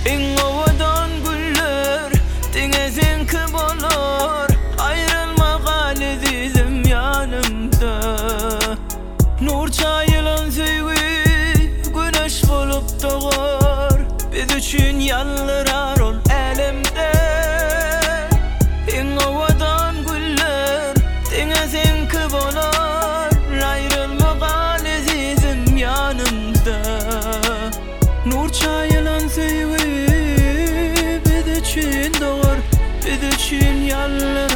En havadan güller denizin olur. Ayrılmak azizim yanımda. Nur çayılan sevgi güneş bulup doğar. Biz üçün yallırar ol elimde. En havadan güller denizin olur. Ayrılmak azizim yanımda. Nur çayılan sevgi biz üçün doğar. Biz üçün yallırar